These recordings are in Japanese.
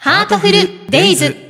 ハートフルデイズ。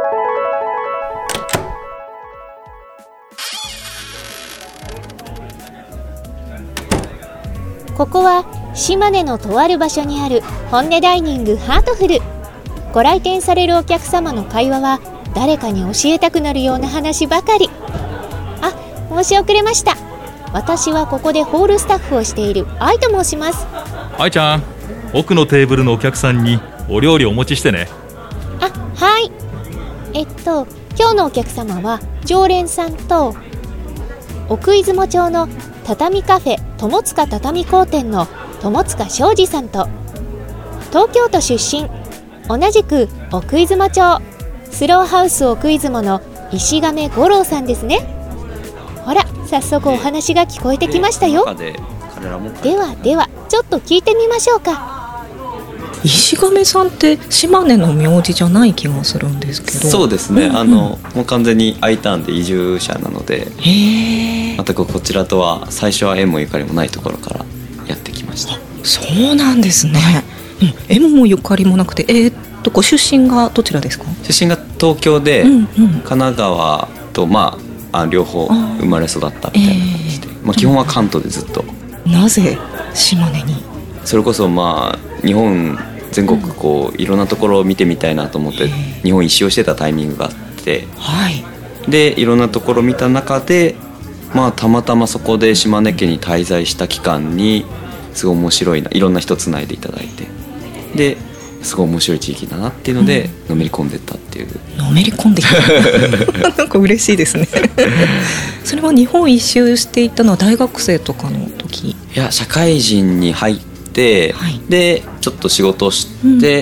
ここは島根のとある場所にある本音ダイニングハートフル。ご来店されるお客様の会話は誰かに教えたくなるような話ばかり。あ、申し遅れました。私はここでホールスタッフをしている愛と申します。 愛ちゃん、奥のテーブルのお客さんにお料理お持ちしてね。 あ、はい。今日のお客様は常連さんと奥出雲町の畳カフェ友塚畳工店の友塚昌司さんと、東京都出身、同じく奥出雲町スローハウス奥出雲の石亀五郎さんですね。ほら、早速お話が聞こえてきましたよ。ではちょっと聞いてみましょうか。 石亀さんって島根の名字じゃない気がするんですけど。 そうですね、もう完全に Iターンで移住者なので、全くこちらとは最初は縁もゆかりもないところからやってきました。 そうなんですね。縁もゆかりもなくて、ご出身がどちらですか？ 出身が東京で、神奈川と両方生まれ育ったみたいな感じで、基本は関東でずっと。 なぜ島根に？ それこそ日本全国いろんなところを見てみたいなと思って日本一周をしてたタイミングがあって、でいろんなところを見た中で、たまたまそこで島根県に滞在した期間にすごい面白いな、いろんな人つないでいただいて、ですごい面白い地域だなっていうので、のめり込んでったっていう。 のめり込んでいったなんか嬉しいですねそれは日本一周していったのは大学生とかの時？いや、社会人に入って、でちょっと仕事をして、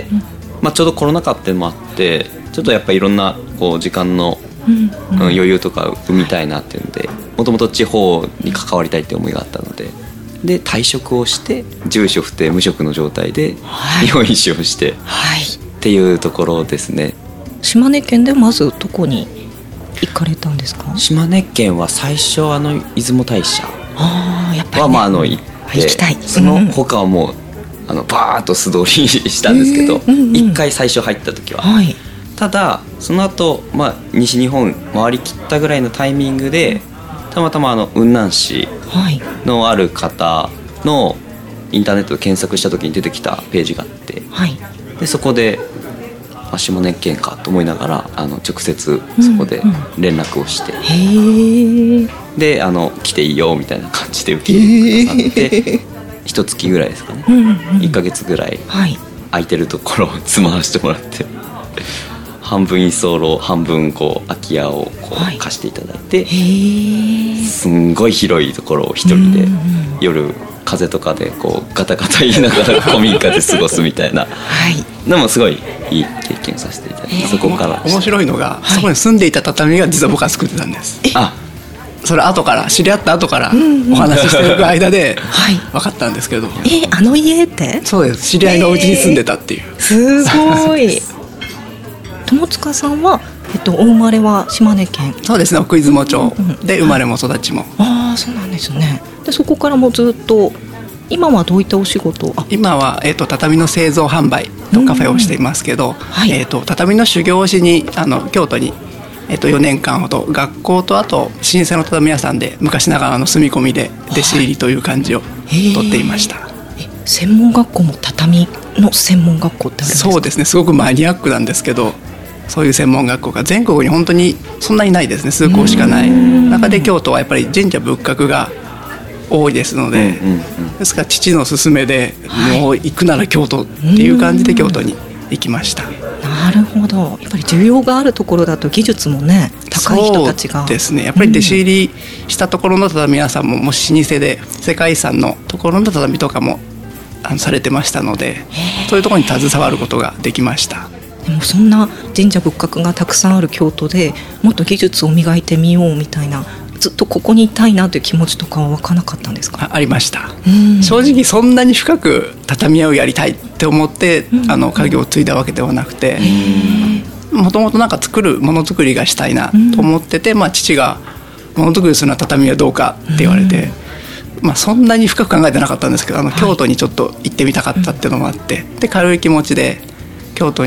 ちょうどコロナ禍っていうのもあって、ちょっとやっぱりいろんな時間の余裕とか生みたいなっていうので、もともと地方に関わりたいって思いがあったので、退職をして住所不定無職の状態で日本一周をして、っていうところですね。 島根県でまずどこに行かれたんですか？ 島根県は最初出雲大社やっぱり、 行って行きたい。 その他はもうバーッと素通りしたんですけど、一回最初入った時は、ただその後、西日本回りきったぐらいのタイミングでたまたま雲南市のある方のインターネットで検索した時に出てきたページがあって、でそこで島根県かと思いながら直接そこで連絡をして、で来ていいよみたいな感じで受け入れてくださって1月ぐらいですかね、1ヶ月ぐらい空いてるところを住まわせてもらって、半分居候半分空き家を貸していただいて、すんごい広いところを一人で夜風とかでガタガタ言いながら古民家で過ごすみたいなでもすごいいい経験をさせていただいて、そこから面白いのが、そこに住んでいた畳が実は僕が作ってたんです。それ後から知り合った後からお話ししてる間で分かったんですけど、 家って？ そうです、知り合いのお家に住んでたっていう。 すごい友塚さんは、お生まれは島根県？ そうですね、奥出雲町で生まれも育ちも。 そうなんですね。でそこからもずっと、今はどういったお仕事を？ 今は、畳の製造販売のカフェをしていますけど、畳の修行をしに京都に、4年間ほど学校と、あと老舗の畳屋さんで昔ながらの住み込みで弟子入りという感じをとっていました。 専門学校も畳の専門学校ってあるんですか？ そうですね、すごくマニアックなんですけど、そういう専門学校が全国に本当にそんなにないですね。数校しかない中で京都はやっぱり神社仏閣が多いですので、ですから父の勧めで、もう行くなら京都っていう感じで京都に行きました。 なるほど。やっぱり需要があるところだと技術もね、高い人たちが。 そうですね、やっぱり弟子入りしたところの畳屋さんももし老舗で世界遺産のところの畳とかもされてましたので、そういうところに携わることができました。 でもそんな神社仏閣がたくさんある京都でもっと技術を磨いてみようみたいな、ずっとここにいたいなという気持ちとかは湧かなかったんですか？ ありました。正直そんなに深く畳屋をやりたいって思って家業を継いだわけではなくて、もともとなんかものづくりがしたいなと思ってて、父がものづくりするのは畳はどうかって言われて、そんなに深く考えてなかったんですけど、京都にちょっと行ってみたかったっていうのもあって、で軽い気持ちで京都に行っ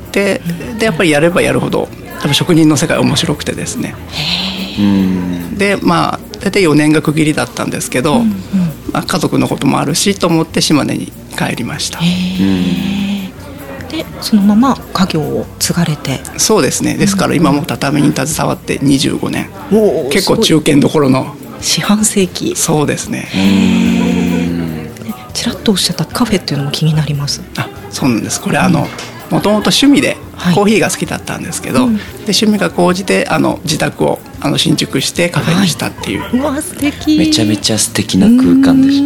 でやっぱりやればやるほど多分職人の世界面白くてですね。でまあ大体4年が区切りだったんですけど、まあ、家族のこともあるしと思って島根に帰りました。 でそのまま家業を継がれて。 そうですね。ですから今も畳に携わって25年、結構中堅どころの四半世紀。 そうですね。 ちらっとおっしゃったカフェっていうのも気になります。 そうなんです。これもともと趣味でコーヒーが好きだったんですけど、で趣味が高じて自宅を新築してカフェにしたっていう、 うわ素敵。 めちゃめちゃ素敵な空間でした。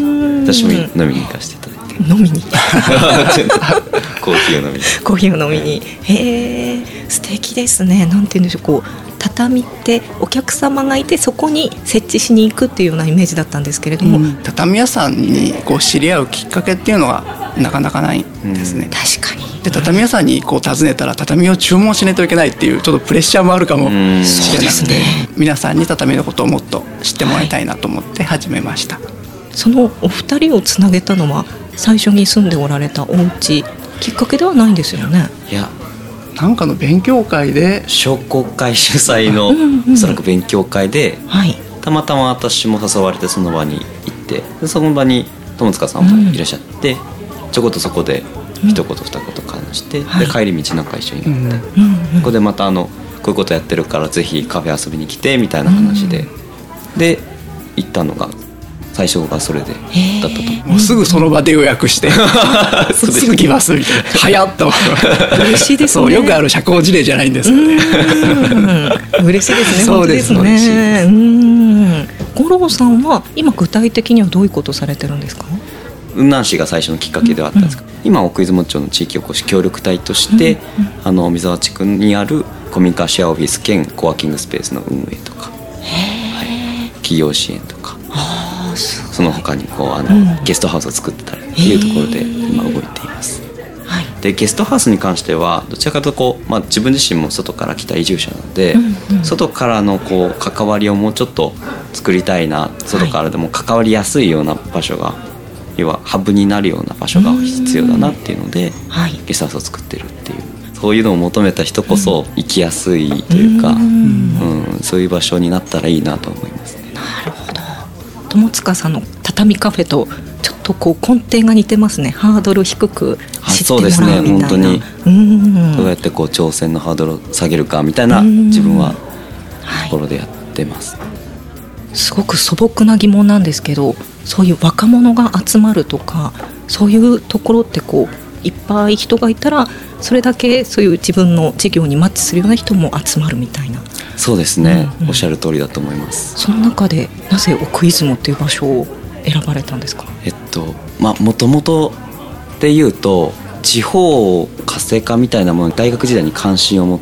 私も飲みに行かせていただいて。 飲みにコーヒーを飲みに。 コーヒーを飲みに。へえ、素敵ですね。なんて言うんでしょう、こう畳ってお客様がいてそこに設置しに行くっていうようなイメージだったんですけれども、 畳屋さんにこう知り合うきっかけっていうのがなかなかないんですね。 確かに。 で畳屋さんにこう訪ねたら畳を注文しないといけないっていうちょっとプレッシャーもあるかもしれなくて、皆さんに畳のことをもっと知ってもらいたいなと思って始めました。 そのお二人をつなげたのは最初に住んでおられたお家きっかけではないんですよね。 いや、 なんかの勉強会で、 商工会主催のおそらく勉強会で、たまたま私も誘われてその場に行って、でその場に友塚さんもいらっしゃって、ちょこっとそこで一言二言話して、で帰り道なんか一緒になって、ここでまたこういうことやってるからぜひカフェ遊びに来てみたいな話で、で行ったのが最初がそれでだったと。 もうすぐその場で予約してすぐ来ますみたいな。早っと嬉しいですね。 そう、よくある社交辞令じゃないんですかね。 嬉しいですね。 そうですね。五郎さんは今具体的にはどういうことをされてるんですか？ 雲南市が最初のきっかけではあったんですが、今奥出雲町の地域おこし協力隊として、三沢地区にある古民家シェアオフィス兼コワーキングスペースの運営とか、企業支援とか、その他にゲストハウスを作ってたりっていうところで今動いています。でゲストハウスに関してはどちらかというと自分自身も外から来た移住者なので、外からの関わりをもうちょっと作りたいな、外からでも関わりやすいような場所が、要はハブになるような場所が必要だなっていうので、ゲストハウスを作ってるっていう、そういうのを求めた人こそ行きやすいというか、そういう場所になったらいいなと思いますね。 なるほど。友塚さんの畳カフェとちょっと根底が似てますね。ハードル低く知ってもらうみたいな。そうですね、本当にどうやって挑戦のハードルを下げるかみたいな、自分はところでやってます。 すごく素朴な疑問なんですけど、そういう若者が集まるとかそういうところっていっぱい人がいたらそれだけそういう自分の事業にマッチするような人も集まるみたいな。 そうですね、おっしゃる通りだと思います。 その中でなぜ奥出雲っていう場所を選ばれたんですか？ もともとで言うと地方活性化みたいなものに大学時代に関心を持って、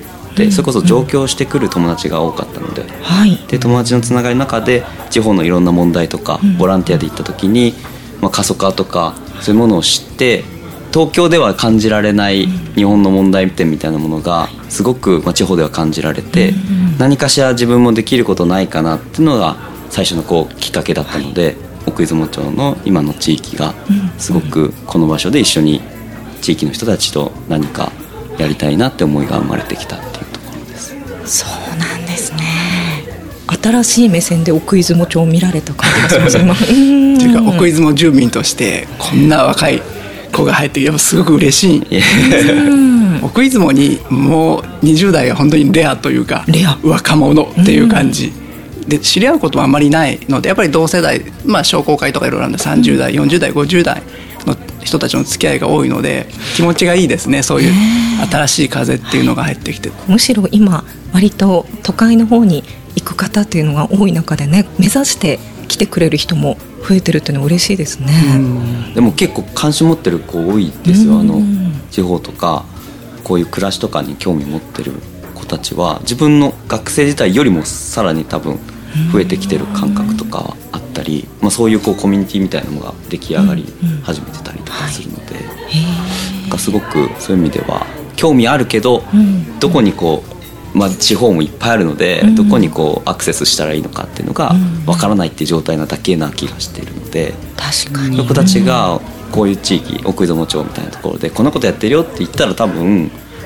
それこそ上京してくる友達が多かったので、で友達のつながりの中で地方のいろんな問題とか、ボランティアで行った時に、過疎化とかそういうものを知って、東京では感じられない日本の問題点みたいなものがすごく地方では感じられて、何かしら自分もできることないかなっていうのが最初のきっかけだったので、奥出雲町の今の地域がすごくこの場所で一緒に地域の人たちと何かやりたいなって思いが生まれてきたっていうところです。 そうなんですね。新しい目線で奥出雲町を見られた感じがしますというか奥出雲住民としてこんな若い子が入ってやっぱすごく嬉しい。奥出雲にもう20代が本当にレアというか若者っていう感じで、知り合うことはあまりないので、やっぱり同世代、商工会とかいろいろあるんで30代40代50代の人たちの付き合いが多いので気持ちがいいですね。そういう新しい風っていうのが入ってきて、 むしろ今割と都会の方に行く方っていうのが多い中でね、目指して来てくれる人も増えてるっていうのは嬉しいですね。 でも結構関心持ってる子多いですよ。地方とかこういう暮らしとかに興味持ってる子たちは自分の学生時代よりもさらに多分増えてきてる感覚とかはあったり、そういうコミュニティみたいなのが出来上がり始めてたりとかするので、すごくそういう意味では興味あるけど、どこに地方もいっぱいあるので、どこにアクセスしたらいいのかっていうのがわからないっていう状態なだけな気がしているので、 確かにそういう子たちがこういう地域奥出雲町みたいなところでこんなことやってるよって言ったら多分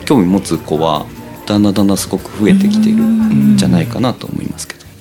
興味持つ子はだんだんすごく増えてきているんじゃないかなと思いますけど。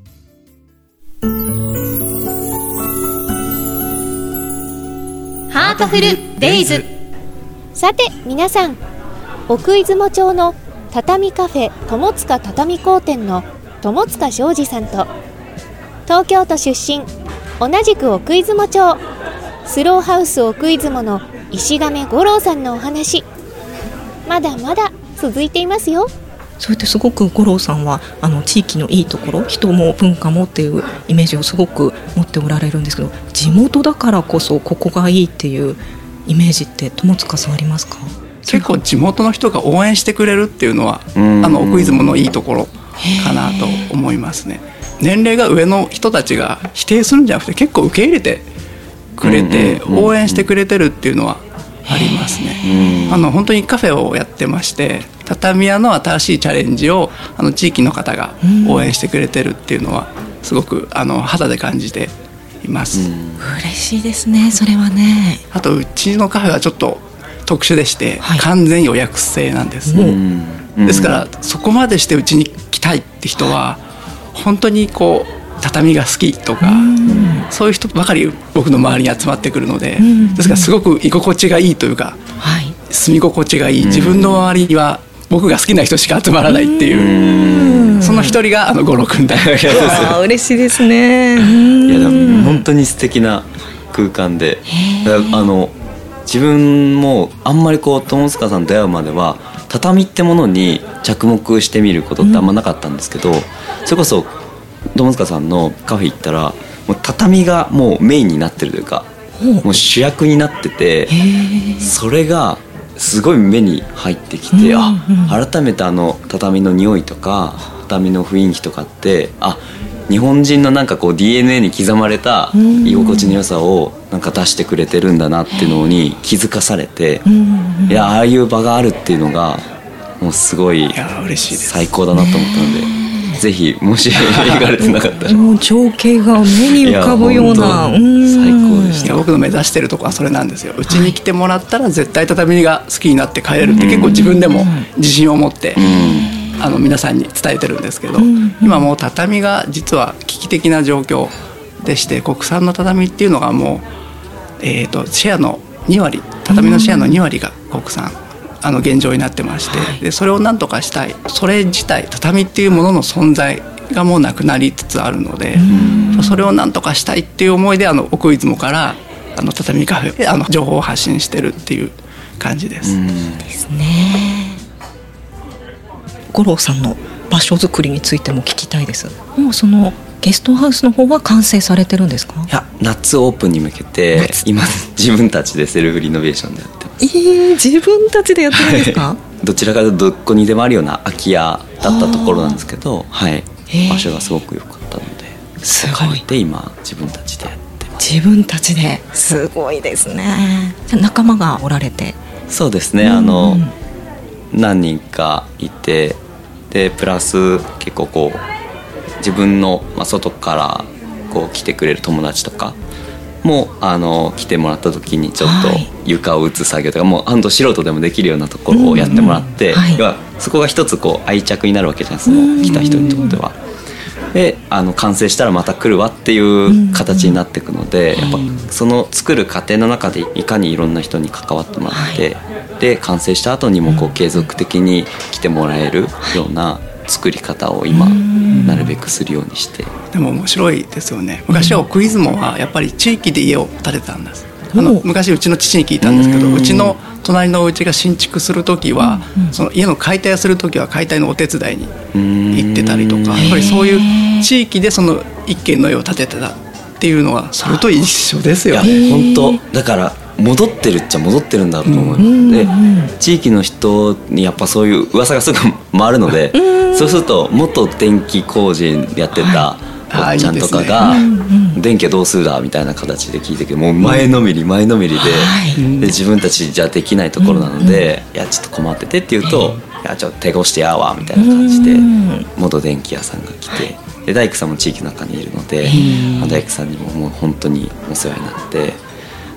ハートフルデイズ。さて皆さん、奥出雲町の畳カフェ友塚畳工店の友塚昌司さんと、東京都出身、同じく奥出雲町スローハウス奥出雲の石亀五郎さんのお話、まだまだ続いていますよ。 そうやってすごく五郎さんは地域のいいところ、人も文化もっていうイメージをすごく持っておられるんですけど、地元だからこそここがいいっていうイメージって友塚さんありますか？ 結構地元の人が応援してくれるっていうのは奥出雲のいいところかなと思いますね。年齢が上の人たちが否定するんじゃなくて結構受け入れてくれて応援してくれてるっていうのはありますね。本当にカフェをやってまして、畳屋の新しいチャレンジを地域の方が応援してくれてるっていうのはすごく肌で感じています。 嬉しいですね、それはね。 あとうちのカフェはちょっと特殊でして、完全予約制なんです。ですからそこまでしてうちに来たいって人は本当にこう畳が好きとか、そういう人ばかり僕の周りに集まってくるので、ですからすごく居心地がいいというか、住み心地がいい、自分の周りには僕が好きな人しか集まらないっていう、その一人が五郎くんだ。 嬉しいですね。 いやでも本当に素敵な空間で、自分もあんまり友塚さんと出会うまでは畳ってものに着目してみることってあんまなかったんですけど、それこそ友塚さんのカフェ行ったらもう畳がもうメインになってるというか、もう主役になってて、それがすごい目に入ってきて、改めて畳の匂いとか畳の雰囲気とかって、日本人のなんかDNA に刻まれた居心地の良さをなんか出してくれてるんだなっていうのに気づかされて、いやああいう場があるっていうのがもうすごい最高だなと思ったので、ぜひもし行かれてなかったらもう情景が目に浮かぶような最高でした。 僕の目指してるとこはそれなんですよ。うちに来てもらったら絶対畳が好きになって帰れるって結構自分でも自信を持って皆さんに伝えてるんですけど、今もう畳が実は危機的な状況でして、国産の畳っていうのがもう、シェアの2割、畳のシェアの2割が国産現状になってまして、でそれをなんとかしたい、それ自体畳っていうものの存在がもうなくなりつつあるので、それをなんとかしたいっていう思いで奥出雲から畳カフェで情報を発信してるっていう感じです。 ですね。五郎さんの場所づくりについても聞きたいです。もうそのゲストハウスの方は完成されてるんですか？ いや、夏オープンに向けて今自分たちでセルフリノベーションでやってます。 自分たちでやってるんですか？ どちらかというとどこにでもあるような空き家だったところなんですけど、場所がすごく良かったので、 すごい。 で今自分たちでやってます。 自分たちですごいですね。仲間がおられて。 そうですね、何人かいて、でプラス結構自分の、外から来てくれる友達とかも来てもらった時にちょっと床を打つ作業とか、もう素人でもできるようなところをやってもらって、要はそこが一つ愛着になるわけじゃないですか、その来た人にとっては。で完成したらまた来るわっていう形になっていくので、やっぱその作る過程の中でいかにいろんな人に関わってもらって、で完成した後にも継続的に来てもらえるような作り方を今なるべくするようにして。 でも面白いですよね。昔は奥出雲はやっぱり地域で家を建てたんです。昔うちの父に聞いたんですけど、うちの隣のお家が新築する時は、その家の解体をする時は解体のお手伝いに行ってたりとか、やっぱりそういう地域でその一軒の家を建ててたっていうのはそれと一緒ですよね。 本当だから戻ってるっちゃ戻ってるんだと思う。で地域の人にやっぱそういう噂がすぐ回るので、そうすると元電気工事やってたおっちゃんとかが電気はどうするだみたいな形で聞いてけど、もう前のめりで自分たちじゃできないところなので、いやちょっと困っててって言うと、いやちょっと手越してやわみたいな感じで元電気屋さんが来て、で大工さんも地域の中にいるので、大工さんにももう本当にお世話になって、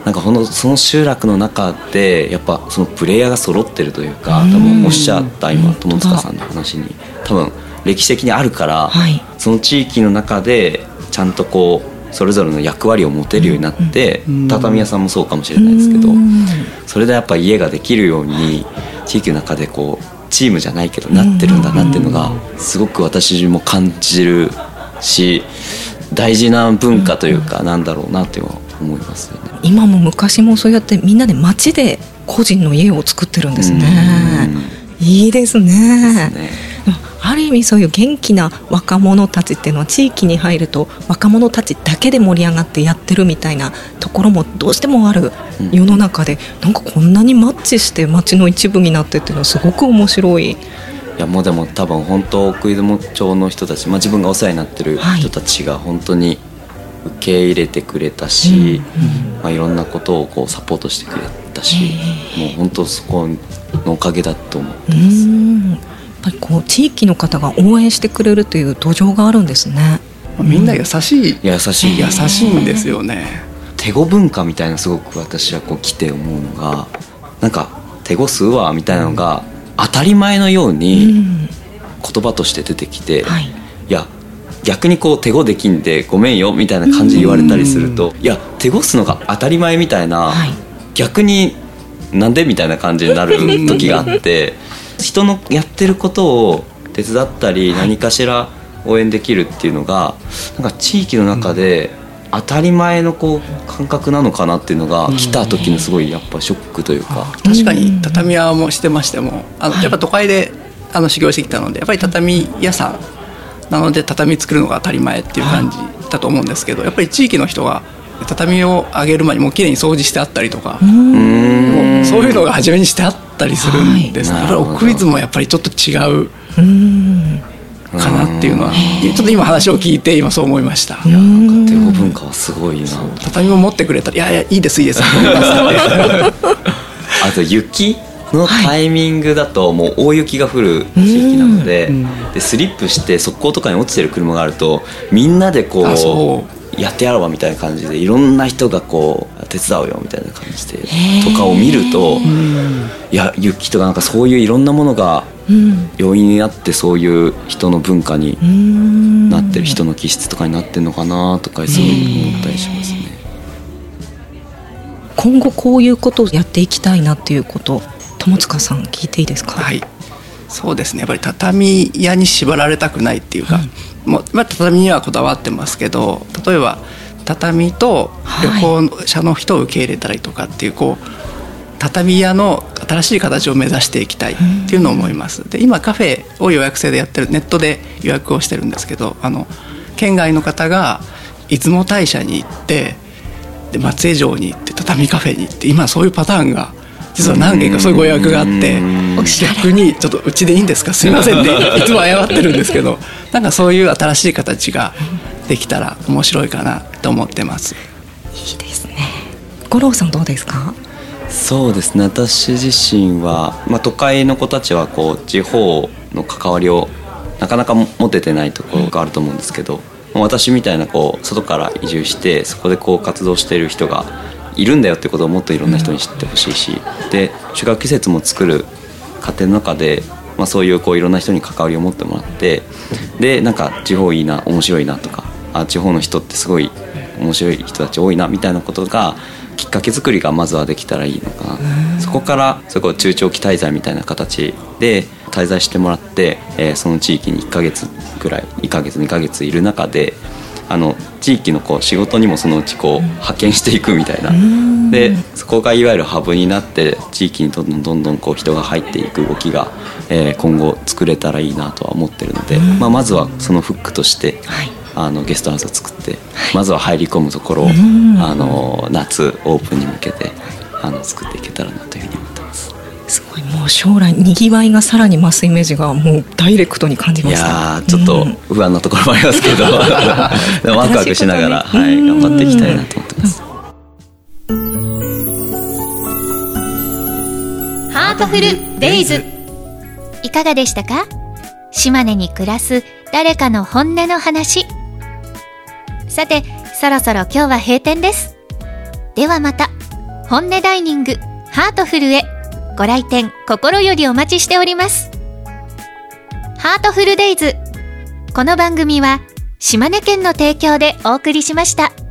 なんかその集落の中でやっぱそのプレイヤーが揃ってるというか、多分おっしゃった今友塚さんの話に多分歴史的にあるから、はい、その地域の中でちゃんとこうそれぞれの役割を持てるようになって、畳屋さんもそうかもしれないですけど、それでやっぱ家ができるように地域の中でこうチームじゃないけどなってるんだなっていうのがすごく私も感じるし、大事な文化というかなんだろうなって思いますよね。 今も昔もそうやってみんなで町で個人の家を作ってるんですね。いいですね。ある意味そういう元気な若者たちっていうのは地域に入ると若者たちだけで盛り上がってやってるみたいなところもどうしてもある世の中で、なんかこんなにマッチして町の一部になってっていうのはすごく面白い。 いやもうでも多分本当奥出雲町の人たち、自分がお世話になってる人たちが本当に受け入れてくれたし、いろんなことをこうサポートしてくれたし、もう本当そこのおかげだと思ってます。 やっぱりこう地域の方が応援してくれるという土壌があるんですね。 みんな優しいんですよね。 手語文化みたいなすごく私はこう来て思うのが、なんか手語するわみたいなのが当たり前のように言葉として出てきて、いや逆にこう手語できんでごめんよみたいな感じで言われたりすると、いや手語すのが当たり前みたいな、逆になんでみたいな感じになる時があって人のやってることを手伝ったり何かしら応援できるっていうのがなんか地域の中で当たり前のこう感覚なのかなっていうのが来た時にすごいやっぱショックというか、 確かに畳屋もしてましてもやっぱ都会で修行してきたのでやっぱり畳屋さんなので畳作るのが当たり前っていう感じだと思うんですけど、やっぱり地域の人が畳を上げる前にもうきれいに掃除してあったりとか、もうそういうのが初めにしてあったりするんです、やっぱり奥出雲もやっぱりちょっと違うかなっていうのはちょっと今話を聞いて今そう思いました。 いやなんか手語文化はすごいな。 畳も持ってくれたらいやいいですあと雪のタイミングだともう大雪が降る地域なので、でスリップして側溝とかに落ちてる車があるとみんなでこうやってやろうわみたいな感じでいろんな人がこう手伝うよみたいな感じでとかを見ると、いや雪とかなんかそういういろんなものが要因になってそういう人の文化になってる、人の気質とかになってるのかなとかすごい思ったりしますね。 今後こういうことをやっていきたいなっていうこと友塚さん聞いていいですか？ はい、そうですね。やっぱり畳屋に縛られたくないっていうか、もう畳にはこだわってますけど、例えば畳と旅行者の人を受け入れたりとかっていう、こう畳屋の新しい形を目指していきたいっていうのを思います。で今カフェを予約制でやってる、ネットで予約をしてるんですけど、県外の方が出雲大社に行ってで松江城に行って畳カフェに行って、今そういうパターンが実は何件かそういうご予約があって、逆にちょっとうちでいいんですかすいませんっていつも謝ってるんですけど、なんかそういう新しい形ができたら面白いかなと思ってます。 いいですね。五郎さんどうですか？ そうですね、私自身は、都会の子たちはこう地方の関わりをなかなか持ててないところがあると思うんですけど、私みたいなこう外から移住してそこでこう活動している人がいるんだよってことをもっといろんな人に知ってほしいし、で宿泊施設も作る過程の中で、そういうこういろんな人に関わりを持ってもらって、でなんか地方いいな面白いなとか、地方の人ってすごい面白い人たち多いなみたいなことがきっかけ作りがまずはできたらいいのかな。そこからそこ中長期滞在みたいな形で滞在してもらって、その地域に1ヶ月ぐらい1ヶ月2ヶ月いる中で地域のこう仕事にもそのうちこう派遣していくみたいな、でそこがいわゆるハブになって地域にどんどんこう人が入っていく動きが、今後作れたらいいなとは思ってるので、まずはそのフックとして、ゲストハウスを作って、まずは入り込むところを、夏オープンに向けて作っていけたらなというふうに思ってます。 すごい、もう将来にぎわいがさらに増すイメージがもうダイレクトに感じました。 いやちょっと不安なところもありますけど、でもワクワクしながら、頑張っていきたいなと思ってます。 ハートフルデイズ、いかがでしたか？島根に暮らす誰かの本音の話。さてそろそろ今日は閉店です。ではまた本音ダイニングハートフルへご来店心よりお待ちしております。ハートフルデイズ、この番組は島根県の提供でお送りしました。